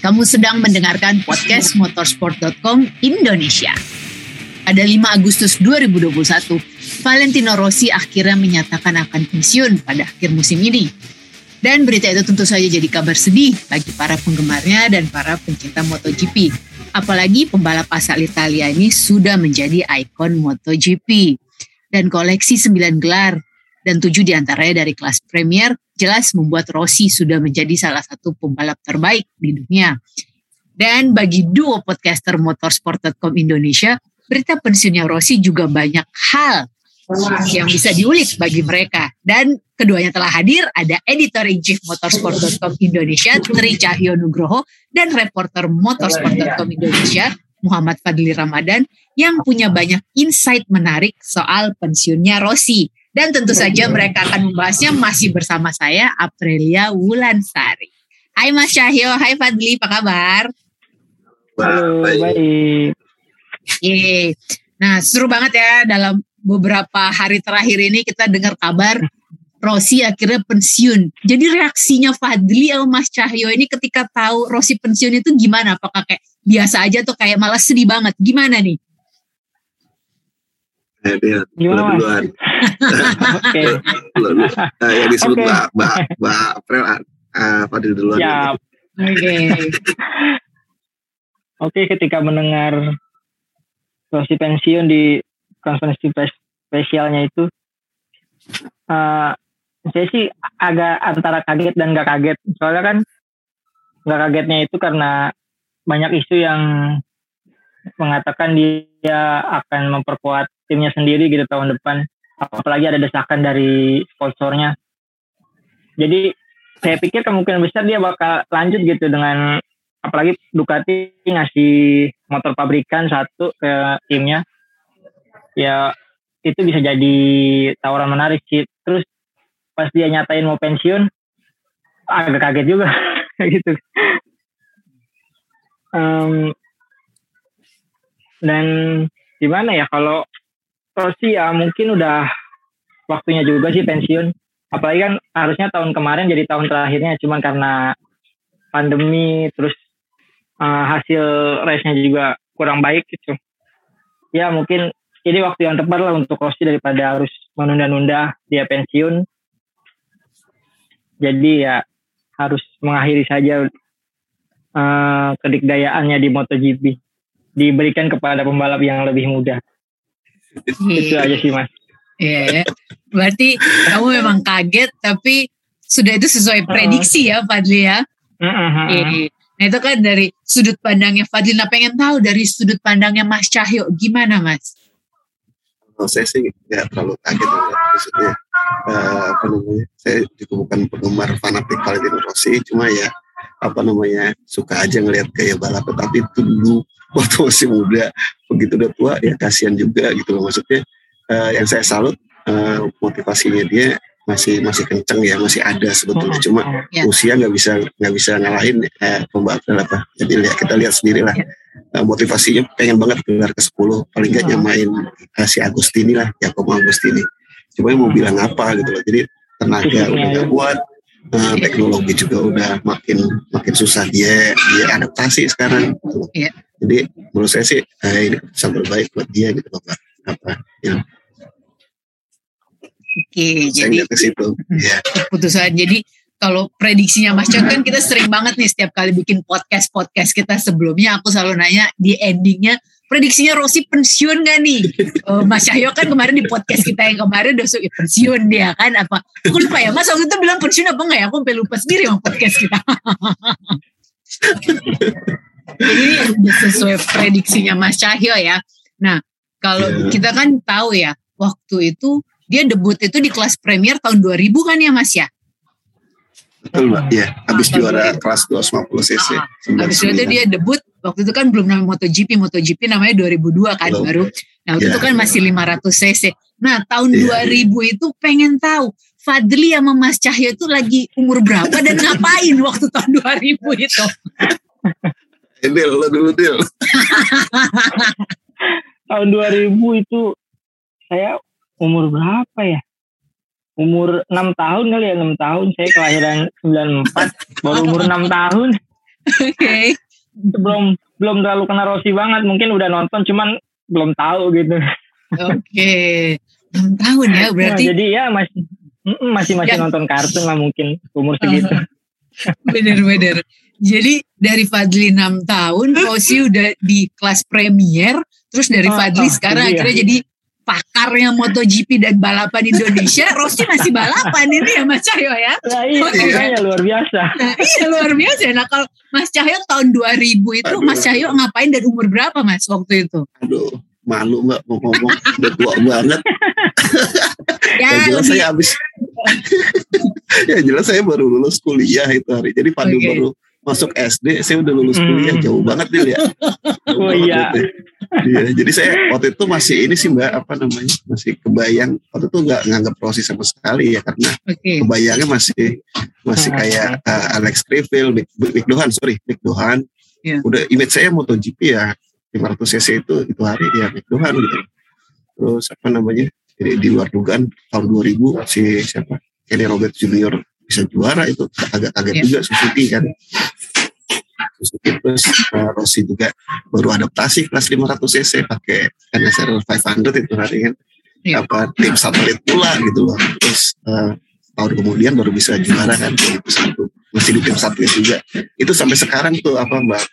Kamu sedang mendengarkan podcast motorsport.com Indonesia. Pada 5 Agustus 2021, Valentino Rossi akhirnya menyatakan akan pensiun pada akhir musim ini. Dan berita itu tentu saja jadi kabar sedih bagi para penggemarnya dan para pencinta MotoGP. Apalagi pembalap asal Italia ini sudah menjadi ikon MotoGP. Dan koleksi 9 gelar dan 7 diantaranya dari kelas Premier jelas membuat Rossi sudah menjadi salah satu pembalap terbaik di dunia. Dan bagi duo podcaster motorsport.com Indonesia, berita pensiunnya Rossi juga banyak hal yang bisa diulik bagi mereka. Dan keduanya telah hadir, ada Editor-in-Chief Motorsport.com Indonesia, Tri Cahyo Nugroho, dan reporter Motorsport.com Indonesia, Muhammad Fadli Ramadan, yang punya banyak insight menarik soal pensiunnya Rossi. Dan tentu saja mereka akan membahasnya masih bersama saya, Aprilia Wulansari. Hai Mas Cahyo, hai Fadli, apa kabar? Halo, baik. Yeay. Nah, seru banget ya, dalam beberapa hari terakhir ini kita dengar kabar Rossi akhirnya pensiun. Jadi reaksinya Fadli sama Mas Cahyo ini ketika tahu Rossi pensiun itu gimana? Apakah kayak biasa aja atau kayak malah sedih banget? Gimana nih? Dia Gimana, duluan. Oke. Yang disebut Oke. Mbak April, Fadil duluan. Siap. Oke, ketika mendengar Rossi pensiun di konferensi spesialnya itu, saya sih agak antara kaget dan gak kaget. Soalnya kan gak kagetnya itu karena banyak isu yang mengatakan dia akan memperkuat timnya sendiri gitu tahun depan. Apalagi ada desakan dari sponsornya. Jadi saya pikir kemungkinan besar dia bakal lanjut gitu dengan, apalagi Ducati ngasih motor pabrikan satu ke timnya. Ya itu bisa jadi tawaran menarik sih. Terus pas dia nyatain mau pensiun, agak kaget juga gitu. Dan gimana ya, kalau Rossi ya mungkin udah waktunya juga sih pensiun. Apalagi kan harusnya tahun kemarin jadi tahun terakhirnya, cuman karena pandemi terus hasil race-nya juga kurang baik gitu. Ya mungkin ini waktu yang tepat lah untuk Rossi daripada harus menunda-nunda dia pensiun. Jadi ya harus mengakhiri saja kedikdayaannya di MotoGP, diberikan kepada pembalap yang lebih muda. Itu aja sih Mas. Iya, berarti kamu memang kaget, tapi sudah itu sesuai prediksi ya Fadli ya. Nah itu kan dari sudut pandangnya Fadli. Nah pengen tahu dari sudut pandangnya Mas Cahyo, gimana Mas? Kalau saya sih nggak terlalu kaget, maksudnya saya juga bukan penggemar fanatik Valentino Rossi, cuma ya suka aja ngelihat gaya balapnya. Tapi itu dulu waktu masih muda, begitu udah tua ya kasihan juga gitu loh. Maksudnya yang saya salut motivasinya dia masih kenceng ya, masih ada sebetulnya. Cuma usia nggak bisa ngalahin pembalap apa. Jadi kita lihat sendiri lah. Motivasinya pengen banget gelar ke-10, paling nggak nyamain si Agustini lah, Giacomo Agustini. Cuma mau bilang apa gitu loh. Jadi tenaga udah nggak kuat, teknologi juga udah makin susah dia adaptasi sekarang. Gitu. Jadi menurut saya sih ini keputusan terbaik buat dia gitu loh. Oke, jadi ke situ. keputusan. Jadi kalau prediksinya Mas Cahyo kan kita sering banget nih setiap kali bikin podcast kita sebelumnya, aku selalu nanya di endingnya, prediksinya Rossi pensiun gak nih? Mas Cahyo kan kemarin di podcast kita yang kemarin udah pensiun dia kan apa? Aku lupa ya Mas waktu itu bilang pensiun apa enggak ya? Aku sampai lupa sendiri sama podcast kita. Jadi ini sesuai prediksinya Mas Cahyo ya. Nah kalau kita kan tahu ya, waktu itu dia debut itu di kelas Premier tahun 2000 kan ya Mas ya? Betul Mbak, ya. Habis juara kelas 250 cc. Habis itu dia debut, waktu itu kan belum namanya MotoGP namanya 2002 kan belum. Baru. Nah waktu itu kan masih 500 cc. Nah tahun 2000 itu pengen tahu, Fadli sama Mas Cahyo itu lagi umur berapa dan ngapain waktu tahun 2000 itu? Del, lo dulu Del. Tahun 2000 itu saya umur berapa ya? Umur 6 tahun kali ya, 6 tahun. Saya kelahiran 94, baru umur 6 tahun. Oke. Belum terlalu kenal Rossi banget, mungkin udah nonton cuman belum tahu gitu. Oke. 6 tahun ya berarti. Nah, jadi ya masih Ya. nonton kartun lah mungkin umur segitu. Bener-bener. Jadi dari Fadli 6 tahun, Rossi udah di kelas premier, terus dari Fadli sekarang iya. akhirnya jadi pakarnya MotoGP dan balapan Indonesia. Rossi masih balapan ini ya Mas Cahyo ya? Nah, iya, makanya luar biasa. Nah, iya luar biasa. Nah kalau Mas Cahyo tahun 2000 itu, Mas Cahyo ngapain dan umur berapa Mas waktu itu? Aduh, malu Mbak mau ngomong, udah tua banget. Ya, jelas saya habis. Ya jelas saya baru lulus kuliah itu hari. Jadi Fadil baru masuk SD, saya udah lulus kuliah, jauh banget dia ya. Oh iya. Iya, jadi saya waktu itu masih ini sih Mbak, apa namanya, masih kebayang. Waktu itu nggak nganggap Rossi sama sekali ya, karena kebayangnya masih kayak Alex Criville, Mick Doohan. Yeah. Udah image saya MotoGP ya 500 cc itu hari ya Mick Doohan gitu. Terus apa namanya, di luar dugaan tahun 2000 si siapa, Kenny Roberts Junior bisa juara, itu agak kaget juga Suzuki kan. Suzuki terus Rossi juga baru adaptasi kelas 500 cc pakai NSR 500 itu hari kan. Apa tim satelit pula gitu loh. Terus tahun kemudian baru bisa juara kan 2001. Masih di tim satelit juga. Itu sampai sekarang tuh apa Mbak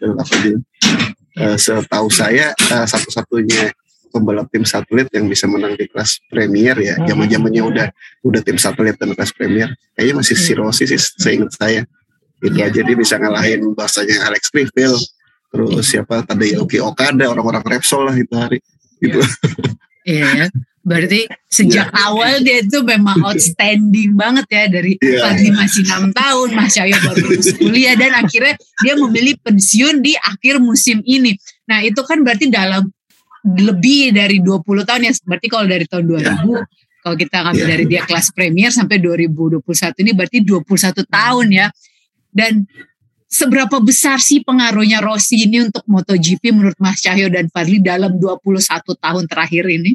setahu saya satu-satunya pembalap tim satelit yang bisa menang di kelas premier ya. Zaman-zamannya udah tim satelit dan kelas premier. Kayaknya masih si Rossi sih seingat saya. Itu aja dia bisa ngalahin bahasanya Alex Criville. Terus siapa Tadayuki Okada, orang-orang Repsol lah itu hari. Gitu. Iya. Berarti sejak awal dia itu memang outstanding banget ya, dari Fadli masih 6 tahun, Mas Cahyo baru lulus kuliah, dan akhirnya dia memilih pensiun di akhir musim ini. Nah itu kan berarti dalam lebih dari 20 tahun ya, berarti kalau dari tahun 2000, kalau kita ngambil dari dia kelas premier sampai 2021 ini berarti 21 tahun ya. Dan seberapa besar sih pengaruhnya Rossi ini untuk MotoGP menurut Mas Cahyo dan Fadli dalam 21 tahun terakhir ini?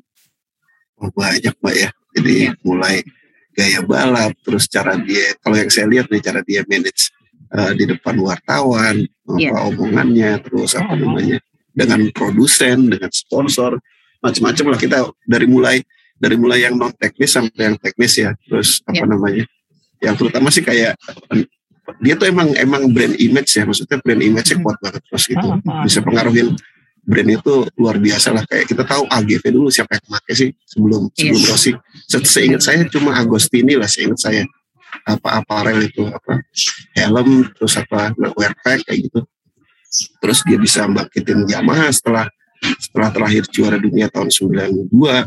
Banyak Mbak ya, jadi mulai gaya balap, terus cara dia, kalau yang saya lihat nih cara dia manage di depan wartawan, omongannya, terus apa namanya, dengan produsen, dengan sponsor, macam-macam lah. Kita dari mulai yang non teknis sampai yang teknis ya. Terus apa namanya, yang terutama sih kayak dia tuh emang brand image ya, maksudnya brand image-nya kuat banget terus gitu, bisa pengaruhin brand itu luar biasa lah. Kayak kita tahu AGV dulu siapa yang pakai sih sebelum Rossi. Seingat saya cuma Agostini lah, seingat saya. Apa apparel itu, apa helm, terus apa wear pack kayak gitu. Terus dia bisa bangkitin Yamaha setelah terakhir juara dunia tahun 92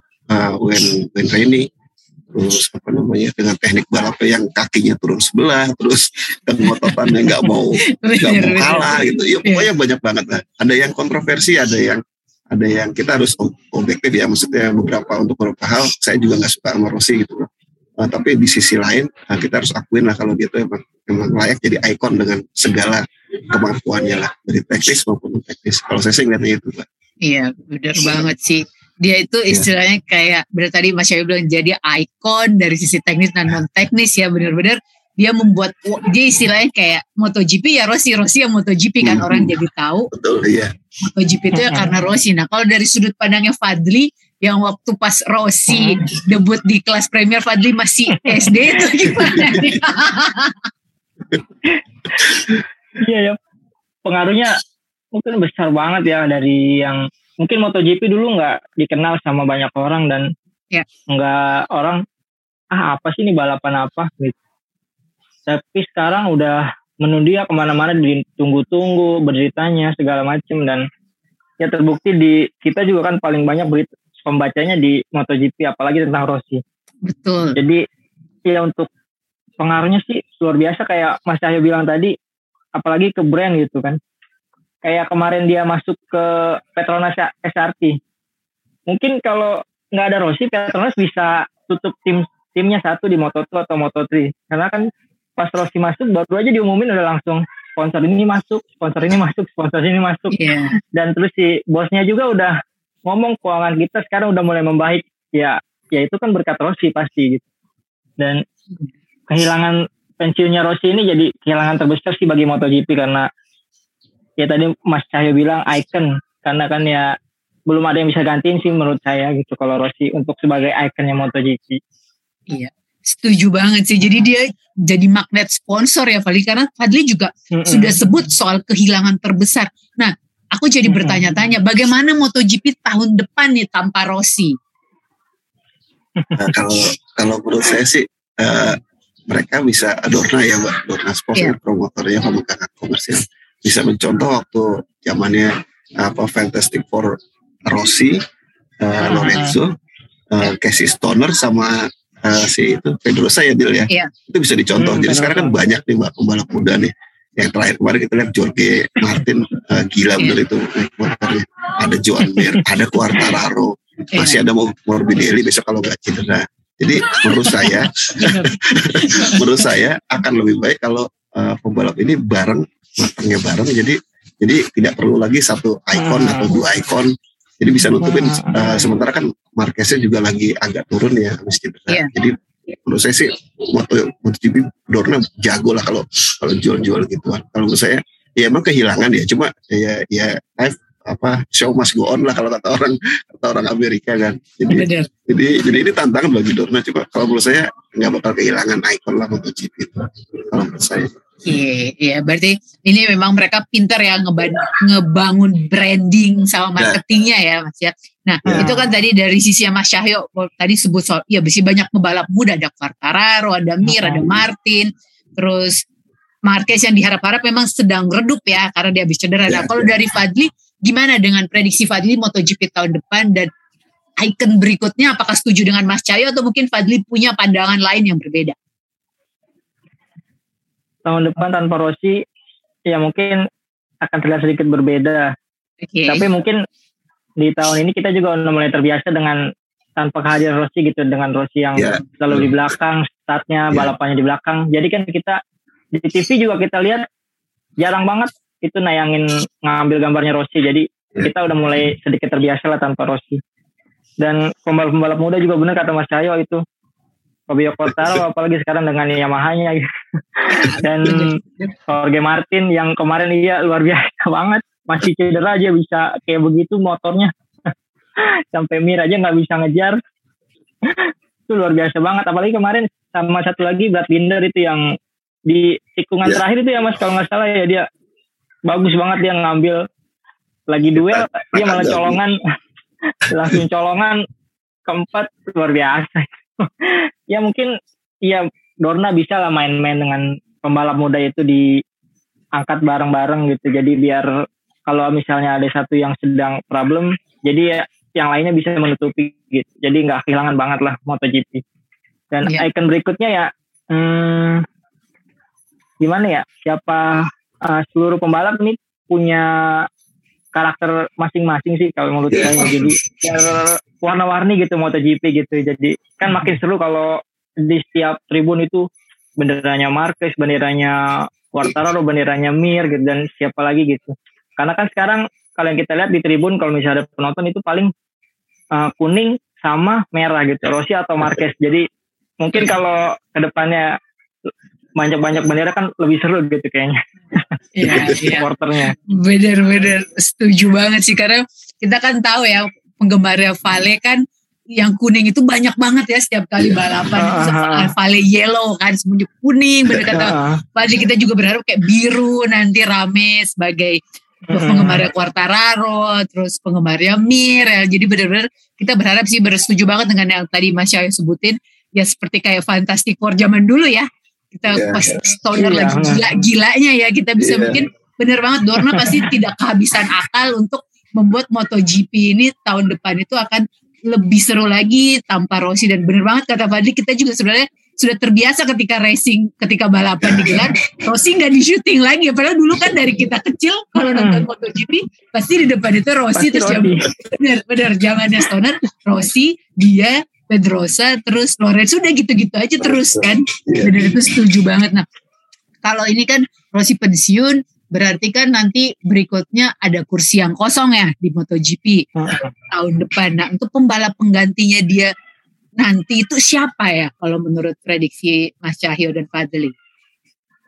Wayne Rainey. Terus apa namanya, dengan teknik balapnya yang kakinya turun sebelah, terus dan mototannya nggak mau kalah gitu. Ya pokoknya banyak banget lah. Ada yang kontroversi, ada yang kita harus objektif ya, maksudnya untuk beberapa hal saya juga nggak suka sama Rossi gitu. Tapi di sisi lain kita harus akuin lah kalau dia tuh emang layak jadi ikon dengan segala kemampuannya lah, dari teknis maupun teknis. Kalau saya sih ngeliatnya itu Pak. Iya benar banget sih. Dia itu istilahnya kayak berarti tadi Mas Cahyo bilang jadi ikon dari sisi teknis dan non teknis ya, benar-benar dia membuat, dia istilahnya kayak MotoGP ya Rossi yang MotoGP kan, orang jadi tahu. Betul, iya. MotoGP itu ya karena Rossi. Nah kalau dari sudut pandangnya Fadli, yang waktu pas Rossi debut di kelas premier Fadli masih SD itu gimana nih? Iya ya, pengaruhnya mungkin besar banget ya, dari yang mungkin MotoGP dulu nggak dikenal sama banyak orang dan nggak orang apa sih ini balapan apa gitu. Tapi sekarang udah mendunia kemana-mana, ditunggu-tunggu beritanya segala macam, dan ya terbukti di kita juga kan paling banyak pembacanya di MotoGP, apalagi tentang Rossi. Betul. Jadi ya untuk pengaruhnya sih luar biasa, kayak Mas Cahyo bilang tadi, apalagi ke brand gitu kan. Kayak kemarin dia masuk ke Petronas SRT. Mungkin kalau nggak ada Rossi, Petronas bisa tutup timnya satu di Moto2 atau Moto3. Karena kan pas Rossi masuk, baru aja diumumin udah langsung sponsor ini masuk. Yeah. Dan terus si bosnya juga udah ngomong keuangan kita sekarang udah mulai membaik. Ya itu kan berkat Rossi pasti gitu. Dan kehilangan pensiunnya Rossi ini jadi kehilangan terbesar sih bagi MotoGP, karena ya tadi Mas Cahyo bilang icon, karena kan ya belum ada yang bisa gantiin sih menurut saya gitu kalau Rossi untuk sebagai ikonnya MotoGP. Iya, setuju banget sih. Jadi dia jadi magnet sponsor ya Fadli, karena Fadli juga sudah sebut soal kehilangan terbesar. Nah, aku jadi bertanya-tanya, bagaimana MotoGP tahun depan nih tanpa Rossi? Nah, kalau menurut saya sih mereka bisa, Dorna ya Mbak, Dorna Sports promotornya pemangkakan komersial, bisa mencontoh waktu zamannya Fantastic Four Rossi, Lorenzo, Casey Stoner sama si itu Pedrosa ya Dil ya. Itu bisa dicontoh. Jadi sekarang kan banyak nih Mbak pembalap muda nih. Yang terakhir kemarin kita lihat Jorge Martin, gila bener itu naik motornya. Ada Joan Mir, ada Quartararo, masih ada Morbidelli besok kalau nggak cedera. Jadi menurut saya akan lebih baik kalau pembalap ini matangnya bareng. Jadi tidak perlu lagi satu ikon atau dua ikon. Jadi bisa nutupin. Sementara kan Marqueznya juga lagi agak turun ya habis cedera. Jadi menurut saya sih MotoGP Dorna jago lah kalau jual gituan. Kalau menurut saya ya emang kehilangan ya. Cuma ya show must go on lah kalau kata orang Amerika kan. Jadi ini tantangan bagi Dorna. Cuma kalau menurut saya nggak bakal kehilangan ikon lah MotoGP itu. Kalau menurut saya. Iya, berarti ini memang mereka pintar ya ngebangun branding sama marketingnya ya Mas ya. Nah itu kan tadi dari sisi Mas Cahyo tadi sebut soal masih banyak pembalap muda, ada Quartararo, ada Mir, ada Martin, terus Marquez yang diharap-harap memang sedang redup ya karena dia habis cedera. Nah kalau dari Fadli, gimana dengan prediksi Fadli MotoGP tahun depan dan ikon berikutnya, apakah setuju dengan Mas Cahyo atau mungkin Fadli punya pandangan lain yang berbeda? Tahun depan tanpa Rossi ya mungkin akan terlihat sedikit berbeda. Tapi mungkin di tahun ini kita juga udah mulai terbiasa dengan tanpa kehadiran Rossi gitu, dengan Rossi yang selalu di belakang, startnya balapannya di belakang. Jadi kan kita di TV juga kita lihat jarang banget itu nayangin ngambil gambarnya Rossi. Jadi kita udah mulai sedikit terbiasa lah tanpa Rossi. Dan pembalap-pembalap muda juga benar kata Mas Cahyo itu. Fabio Quartararo apalagi sekarang dengan Yamaha-nya gitu. Dan Jorge Martin yang kemarin luar biasa banget, masih cedera aja bisa kayak begitu motornya. Sampai Mir aja nggak bisa ngejar. Itu luar biasa banget, apalagi kemarin sama satu lagi Brad Binder itu yang di tikungan terakhir itu ya Mas, kalau nggak salah ya, dia bagus banget, dia ngambil lagi duel, dia malah colongan langsung colongan keempat, luar biasa. Ya mungkin ya Dorna bisa lah main-main dengan pembalap muda itu, diangkat bareng-bareng gitu. Jadi biar kalau misalnya ada satu yang sedang problem, jadi ya yang lainnya bisa menutupi gitu. Jadi nggak kehilangan banget lah MotoGP. Dan ikon berikutnya ya gimana ya, siapa seluruh pembalap ini punya karakter masing-masing sih kalau menurut saya. Jadi warna-warni gitu MotoGP gitu. Jadi kan makin seru kalau di setiap tribun itu benderanya Marquez, benderanya Quartararo, benderanya Mir gitu, dan siapa lagi gitu. Karena kan sekarang kalau yang kita lihat di tribun, kalau misalnya ada penonton itu paling kuning sama merah gitu, Rossi atau Marquez. Jadi mungkin kalau kedepannya banyak-banyak bendera kan lebih seru gitu kayaknya. Supporternya. Bener-bener setuju banget sih, karena kita kan tahu ya penggemarnya Vale kan yang kuning itu banyak banget ya setiap kali balapan. Vale yellow kan, semuanya kuning, bener kata Fadli. Kita juga berharap kayak biru nanti rame sebagai penggemarnya Quartararo, terus penggemarnya Mir ya. Jadi bener-bener kita berharap sih, bersetuju banget dengan yang tadi Mas Cahyo sebutin ya, seperti kayak Fantastic Four zaman dulu ya. Kita pas Stoner lagi gila-gilanya ya, kita bisa mungkin bener banget Dorna pasti tidak kehabisan akal untuk membuat MotoGP ini tahun depan itu akan lebih seru lagi tanpa Rossi. Dan bener banget kata Fadli, kita juga sebenarnya sudah terbiasa ketika balapan digelar Rossi nggak di syuting lagi. Padahal dulu kan dari kita kecil kalau nonton MotoGP pasti di depan itu Rossi, terus bener zamannya Stoner Rossi, dia Pedrosa, terus Lorenzo, udah gitu-gitu aja terus kan. Bener, itu setuju banget. Nah kalau ini kan Rossi pensiun, berarti kan nanti berikutnya ada kursi yang kosong ya di MotoGP tahun depan. Nah untuk pembalap penggantinya dia nanti itu siapa ya kalau menurut prediksi Mas Cahyo dan Fadli?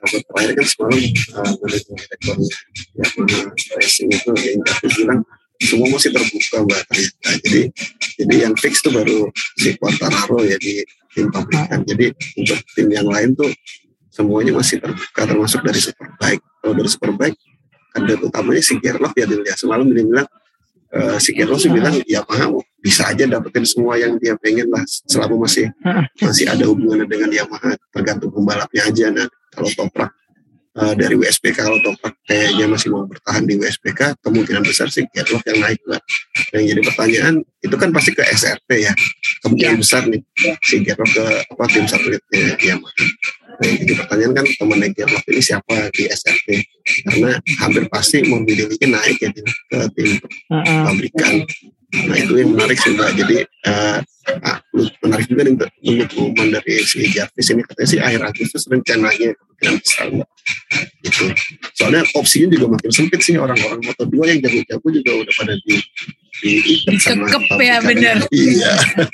kabar terakhir kan semalam manajemen direkturnya racing itu yang bilang semua masih terbuka Mbak ternyata. Jadi yang fix tuh baru si Quartararo ya di tim pabrikan. Jadi untuk tim yang lain tuh semuanya masih terbuka termasuk dari Superbike. Kalau dari Superbike kandidat utamanya si Gerloff ya dilihat semalam dia bilang si Gerloff sih bilang Yamaha bisa aja dapetin semua yang dia pengen lah selama masih ada hubungannya dengan Yamaha, tergantung pembalapnya aja. Nah kalau Toprak dari WSBK, kalau Toprak kayaknya masih mau bertahan di WSBK, kemungkinan besar sih Gerloff yang naik lah. Yang jadi pertanyaan itu kan pasti ke SRT ya, kemungkinan besar nih si Gerloff ke tim satelitnya Yamaha. Nah, jadi pertanyaan kan temannya Gerloff ini siapa di SRT, karena hampir pasti Morbidelli naik ya ke tim pabrikan. Nah itu yang menarik sih Mbak. Jadi menarik juga nih untuk pengumuman dari si Jarvis ini, katanya sih akhir Agustus rencananya, kemungkinan besar Mbak. Gitu. Soalnya opsinya juga makin sempit sih, orang-orang Moto2 yang jago-jago juga udah pada diikat sama ya benar. Iya.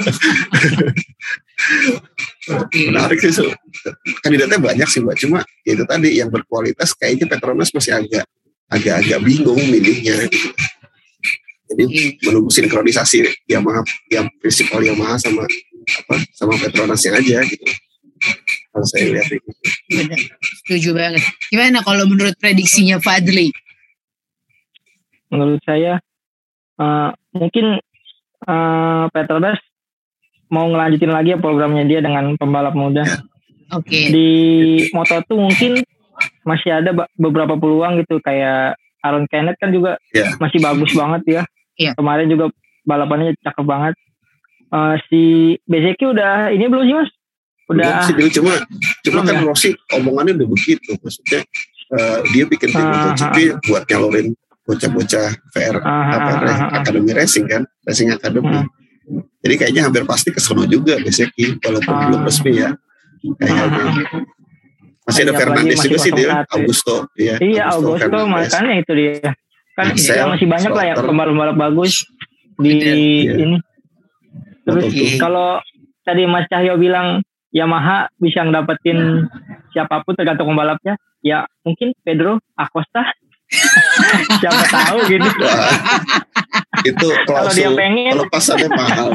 Menarik sih, kandidatnya banyak sih Mbak, cuma itu tadi yang berkualitas kayaknya Petronas masih agak bingung milihnya gitu. Jadi menunggu sinkronisasi Yamaha, yang prinsipal Yamaha sama Petronasnya aja gitu. Kalau saya lihat itu. Benar, setuju banget. Gimana kalau menurut prediksinya Fadli? Menurut saya mungkin Petronas mau ngelanjutin lagi ya programnya dia dengan pembalap muda. Oke. Di Moto2 mungkin masih ada beberapa peluang gitu, kayak Aaron Canet kan juga masih bagus banget ya. Kemarin juga balapannya cakep banget. Si Bezzecchi udah ini belum sih Mas? Udah cuma kan ya? Rossi omongannya udah begitu, maksudnya dia bikin tim MotoGP buat nyalurin bocah-bocah VR Academy Racing kan, Racing Academy. Jadi kayaknya hampir pasti kesono juga Bezzecchi, walaupun belum resmi ya. Kayaknya masih ada Fernandes juga sih dia, Augusto. Iya, Augusto makanya itu dia. Kan masih banyak lah ya pembalap-pembalap bagus di ini. Terus kalau tadi Mas Cahyo bilang Yamaha bisa ngedapetin siapapun tergantung pembalapnya, ya mungkin Pedro Acosta. Siapa tahu gitu. Itu kalau dia pengen, kalau pasannya mahal.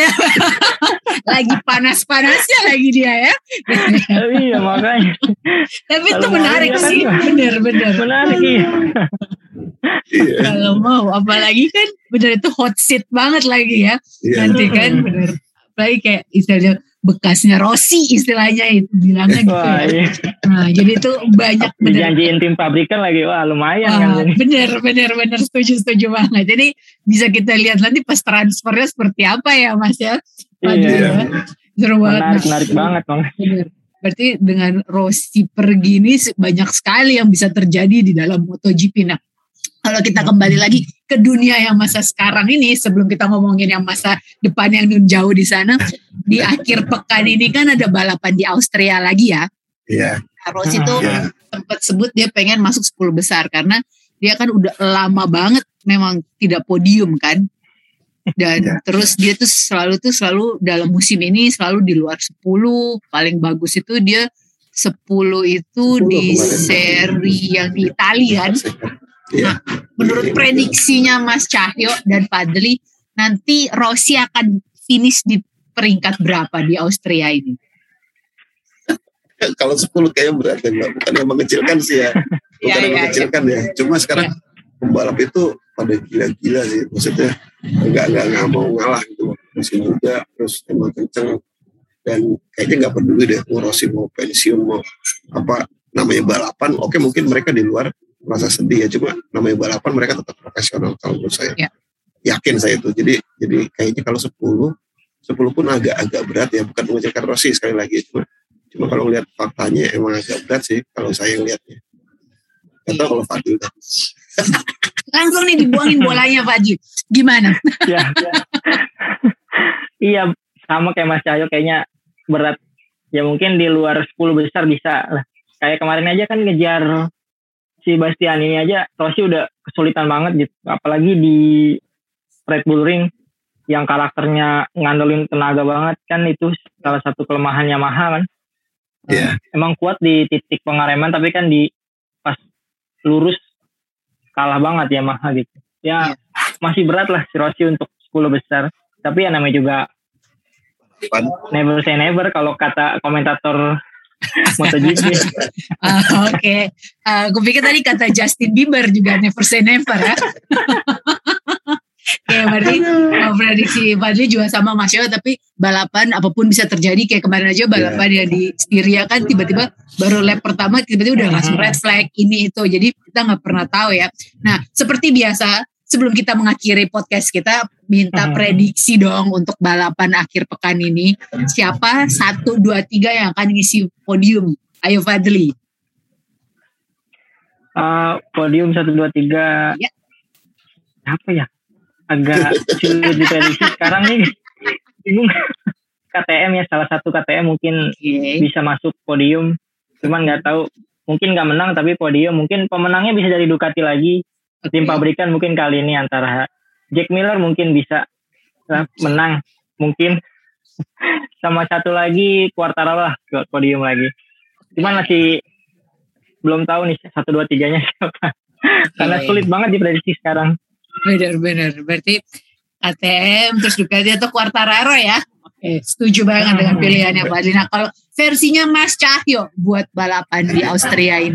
Lagi panas-panasnya lagi dia ya. Iya makanya. Tapi itu menarik sih, benar-benar menarik. Iya. Kalau mau, apalagi kan benar itu hot seat banget lagi ya. Nanti kan benar. Apalagi kayak istilahnya bekasnya Rossi istilahnya itu bilangnya gitu ya. Nah jadi itu banyak dijanjiin tim pabrikan lagi, wah lumayan kan. Bener setuju banget. Jadi bisa kita lihat nanti pas transfernya seperti apa ya Mas ya. Iya. Seru banget. Menarik banget Bang. Berarti dengan Rossi pergi ini banyak sekali yang bisa terjadi di dalam MotoGP. Nah kalau kita kembali lagi ke dunia yang masa sekarang ini, sebelum kita ngomongin yang masa depan yang jauh di sana, di akhir pekan ini kan ada balapan di Austria lagi ya. Iya. Rossi itu sempat sebut dia pengen masuk 10 besar karena dia kan udah lama banget memang tidak podium kan. Dan terus dia tuh selalu dalam musim ini selalu di luar 10, paling bagus itu dia 10 itu di seri yang di Italia kan. Nah, menurut prediksinya Mas Cahyo dan Fadli, nanti Rossi akan finish di peringkat berapa di Austria ini? Kalau 10 kayaknya berat ya Mbak, bukan yang mengecilkan sih ya. Bukan yang mengecilkan ya. Cuma sekarang pembalap itu pada gila-gila sih. Maksudnya nggak mau ngalah gitu. Masih muda, terus emang kenceng. Dan kayaknya nggak peduli deh mau Rossi mau pensiun, mau apa namanya balapan. Oke mungkin mereka di luar merasa sedih ya, cuma namanya balapan mereka tetap profesional kalau menurut saya. Yakin saya itu. Jadi kayaknya kalau 10 pun agak berat ya, bukan mengecilkan Rossi sekali lagi, cuma kalau lihat faktanya emang agak berat sih kalau saya lihatnya. Atau kalau Fadil langsung nih dibuangin bolanya Fadil. Gimana? Iya, sama kayak Mas Cahyo, kayaknya berat. Ya mungkin di luar 10 besar bisa lah. Kayak kemarin aja kan ngejar si Bastian ini aja, Rossi udah kesulitan banget gitu. Apalagi di Red Bull Ring yang karakternya ngandelin tenaga banget kan, itu salah satu kelemahan Yamaha kan. Iya. Emang kuat di titik pengereman, tapi kan di pas lurus kalah banget Yamaha gitu. Ya masih berat lah si Rossi untuk 10 besar. Tapi ya namanya juga never say never kalau kata komentator MotoGP. Oke. Gue pikir tadi kata Justin Bieber juga never say never ya. Kayak berarti prediksi Fadli juga sama Mas Yo, tapi balapan apapun bisa terjadi. Kayak kemarin aja balapan yang di Styria kan tiba-tiba baru lap pertama tiba-tiba udah langsung red flag ini itu. Jadi kita nggak pernah tahu ya. Nah seperti biasa sebelum kita mengakhiri podcast kita minta prediksi dong untuk balapan akhir pekan ini. Siapa 1, 2, 3 yang akan ngisi podium? Ayo Fadli. Podium 1, 2, 3. Ya. Apa ya? Agak sulit diprediksi sekarang nih. Bingung. KTM ya, salah satu KTM mungkin bisa masuk podium. Cuman nggak tahu, mungkin nggak menang tapi podium. Mungkin pemenangnya bisa dari Ducati lagi. Tim pabrikan mungkin kali ini antara Jack Miller mungkin bisa menang mungkin. Sama satu lagi Quartararo lah ke podium lagi. Cuman masih belum tahu nih 1, 2, 3-nya siapa. Karena sulit banget diprediksi sekarang. Benar. Berarti KTM terus Ducati atau Quartararo ya. Oke, setuju banget dengan pilihannya Pak Adli. Nah kalau versinya Mas Cahyo buat balapan di Austria ini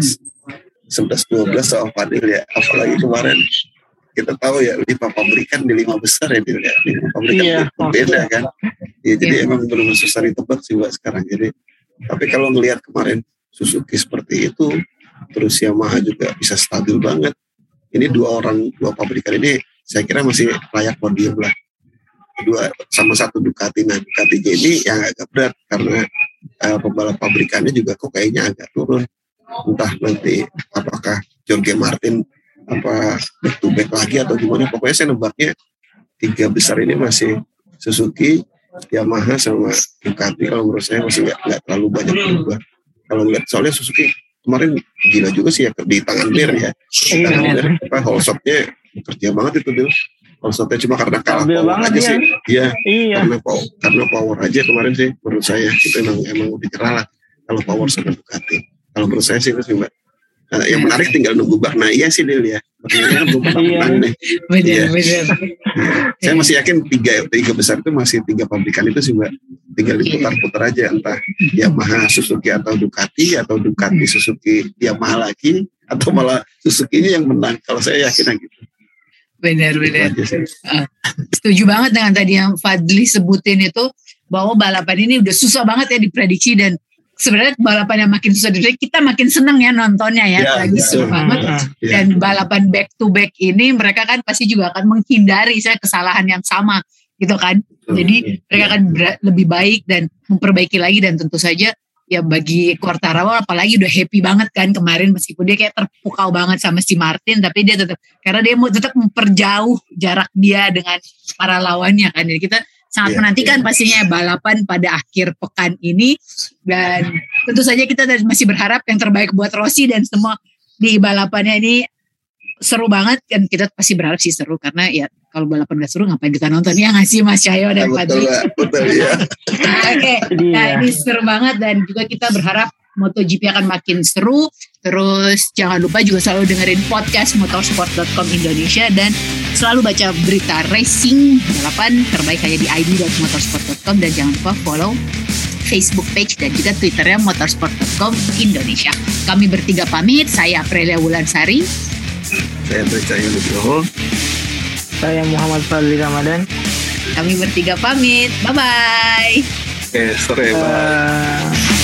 11-12 sama Fadil ya. Apalagi kemarin kita tahu ya 5 pabrikan di 5 besar ya Dil ya. 5 pabrikan berbeda kan. Ya, jadi emang benar-benar susah ditebak sih Mbak sekarang. Jadi tapi kalau ngelihat kemarin Suzuki seperti itu, terus Yamaha juga bisa stabil banget. Ini 2 pabrikan ini saya kira masih layak podium lah. 2 sama 1 Ducati. Nah Ducati ini yang agak berat karena pembalap pabrikannya juga kok kayaknya agak turun. Entah nanti apakah Jorge Martin back to back lagi atau gimana. Pokoknya saya nebaknya 3 besar ini masih Suzuki, Yamaha sama Ducati. Kalau menurut saya masih nggak terlalu banyak berubah. Kalau ngeliat soalnya Suzuki kemarin gila juga sih ya di tangan Mir ya. Tangan Mir holshotnya kerja banget itu Bil. Holshotnya cuma karena kalah power aja sih. Iya. Karena power aja kemarin sih menurut saya itu emang udah cerah lah kalau power sama Ducati. Kalau menurut saya sih itu sih Mbak. Nah, yang menarik tinggal nunggu Bagnaia sih Dil ya. Bagnaia belum pernah menang nih. Benar. Saya masih yakin 3 besar itu masih 3 pabrikan itu sih Mbak. Tinggal diputar-putar aja entah Yamaha, Suzuki atau Ducati Suzuki, Yamaha lagi atau malah Suzuki-nya yang menang. Kalau saya yakin gitu. Benar. Setuju banget dengan tadi yang Fadli sebutin itu bahwa balapan ini udah susah banget ya diprediksi dan sebenarnya balapan yang makin susah diprediksi kita makin seneng ya nontonnya ya lagi seru banget. Dan balapan back to back ini mereka kan pasti juga akan menghindari kesalahan yang sama gitu kan. Jadi mereka akan lebih baik dan memperbaiki lagi dan tentu saja ya bagi Quartararo apalagi udah happy banget kan kemarin meskipun dia kayak terpukau banget sama si Martin tapi dia tetap karena dia mau tetap memperjauh jarak dia dengan para lawannya kan. Jadi kita sangat menantikan pastinya balapan pada akhir pekan ini dan tentu saja kita masih berharap yang terbaik buat Rossi dan semua di balapannya ini seru banget dan kita pasti berharap sih seru karena ya kalau balapan gak seru ngapain kita nonton ya nggak sih Mas Cahyo dan Fadli. Betul ya. Oke, nah ini seru banget dan juga kita berharap MotoGP akan makin seru. Terus jangan lupa juga selalu dengerin podcast motorsport.com Indonesia dan selalu baca berita racing balapan terbaik hanya di id.motorsport.com dan jangan lupa follow Facebook page dan juga Twitternya motorsport.com Indonesia. Kami bertiga pamit, saya Aprilia Wulansari. Saya Andre Cahyo Nugroho. Saya Muhammad Fadli Ramadan. Kami bertiga pamit. Bye-bye. Oke, sore. Bye.